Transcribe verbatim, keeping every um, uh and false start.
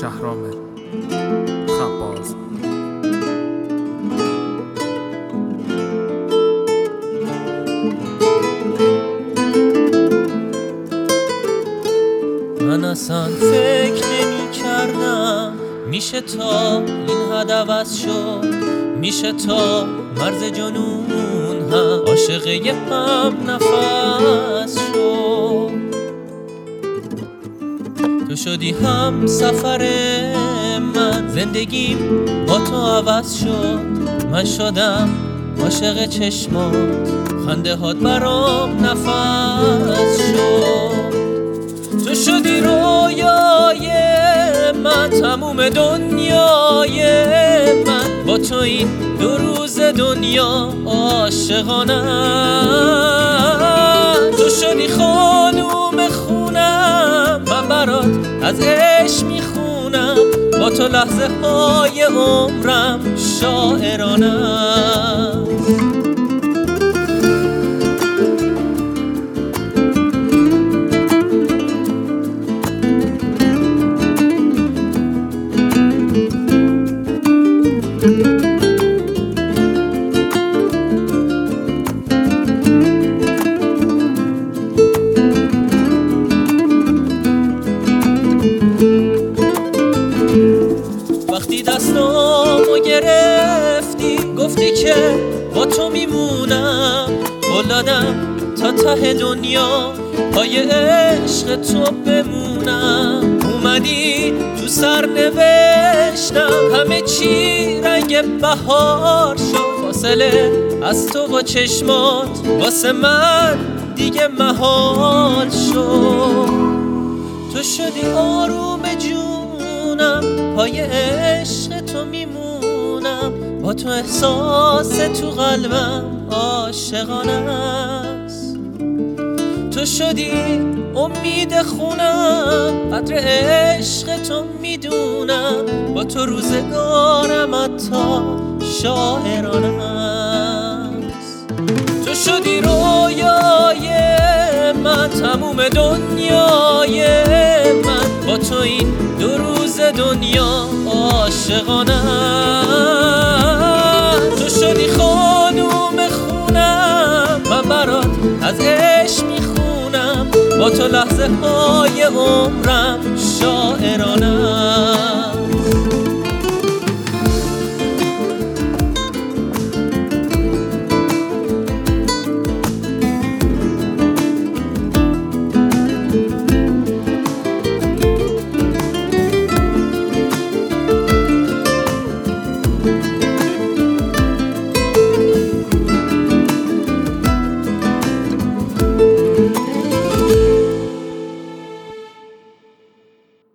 شهرام خباز. من اصلا فکر نمی کردم میشه تا این حد عوض شد، میشه تا مرز جنون هم عاشق یه هم نفس شد. تو شدی هم سفر من، زندگیم با تو عوض شد. من شدم عاشق چشمات، خنده هات برام نفس شد. تو شدی رویای من، تموم دنیای من. با تو این دو روز دنیا عاشقانه. تو شدی خانوم خونم، من برات از عشق میخونم. با تو لحظه های عمرم شاعرانه. وقتی دستامو گرفتی گفتی که با تو میمونم، قول دادم تا ته دنیا پای عشق تو بمونم. اومدی تو سرنوشتم، همه چی رنگ بهار شد. فاصله از تو و چشمات واسه من دیگه محال شد. تو شدی آروم جونم، پای عشق تو میمونم. با تو احساس تو قلبم عاشقانه است. تو شدی امید خونم، قدر عشق تو میدونم. با تو روزگارم حتی شاعرانه است. تو شدی رویای من، تموم دنیای من. با تو این دو روز دنیا عاشقانه. تو شدی خانوم خونم، من برات از عشق میخونم. با تو لحظه های عمرم شاعرانه.